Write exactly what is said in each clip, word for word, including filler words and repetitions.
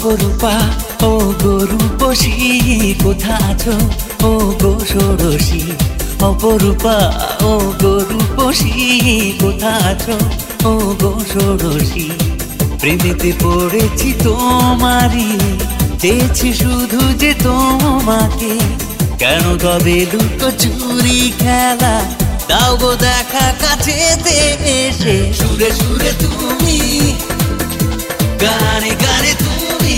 অপরূপা ও গো রূপসী কোথা আছো ও গো ষোড়শী। অপরূপা ও গো রূপসী কোথা আছো ও গো ষোড়শী। প্রেমেতে পড়েছি তোমারই, চেয়েছি শুধু যে তোমাকে। কেন তবে লুকোচুরি খেলা, দাও গো দেখা কাছেতে এসে। সুরে সুরে তুমি, গানে গানে তুমি,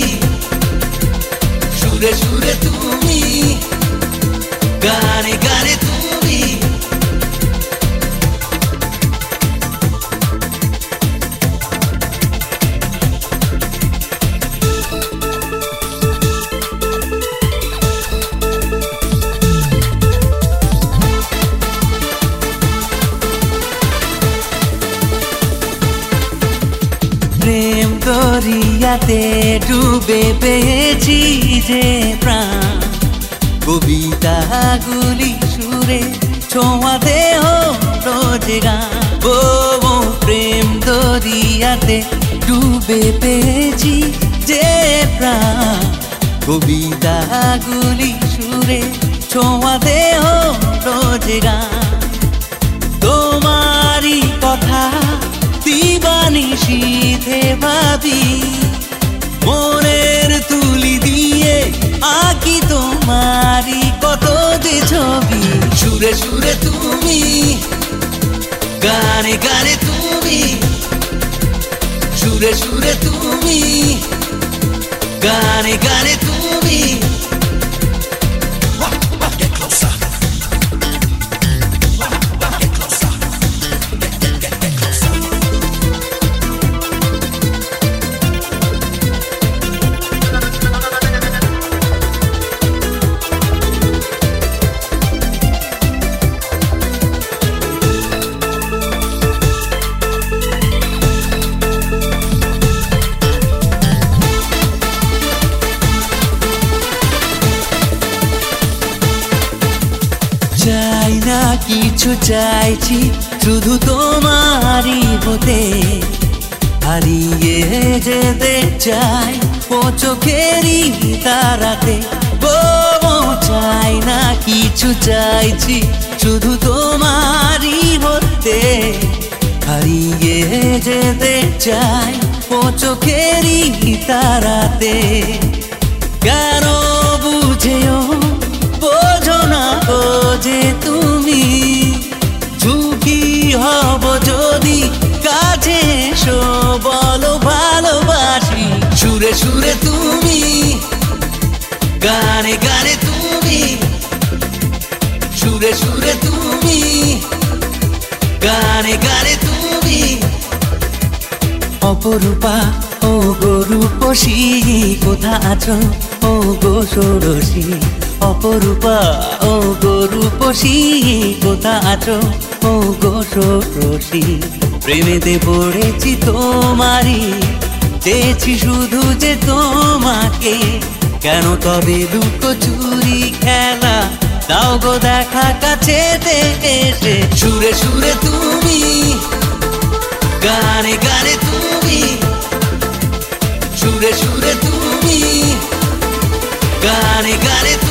সুরে সুরে তুমি, গানে গানে তুমি। প্রেম দরিয়াতে ডুবে পেয়েছি যে প্রাণ, কবিতাগুলি সুরে ছোঁয়াতে হলো যে গান। ও প্রেম দরিয়াতে ডুবে পেয়েছি যে প্রাণ, কবিতাগুলি সুরে ছোঁয়াতে হলো যে গান। তোমারই কথা দিবানিশীথে ভাবি, মনের তুলি দিয়ে আঁকি তোমারই কত যে ছবি। সুরে সুরে তুমি, গানে গানে তুমি, সুরে সুরে তুমি, গানে গানে তুমি। চাই না কিছু, চাইছি শুধু তোমারই হতে। হারিয়ে যেতে চাই ও চোখেরই তারাতে। ও চাই না কিছু, চাইছি শুধু তোমারই হতে। হারিয়ে যেতে চাই ও চোখেরই তারাতে। কেন বুঝেও বোঝো না ও যে তুমি, সুখী হব যদি কাছে এসো বলো ভালোবাসি। সুরে সুরে তুমি, গানে গানে তুমি, সুরে সুরে তুমি, গানে গানে তুমি। অপরূপা ও গো রূপসী কোথা আছো ও গো ষোড়শী। অপরূপা ও গো রূপসী কোথা আছো ও গো ষোড়শী। প্রেমেতে পড়েছি তোমারই, চেয়েছি শুধু যে তোমাকে। কেন তবে লুকোচুরি খেলা, দাও গো দেখা কাছেতে এসে। সুরে সুরে তুমি, গানে গানে তুমি, সুরে সুরে তুমি, গানে গানে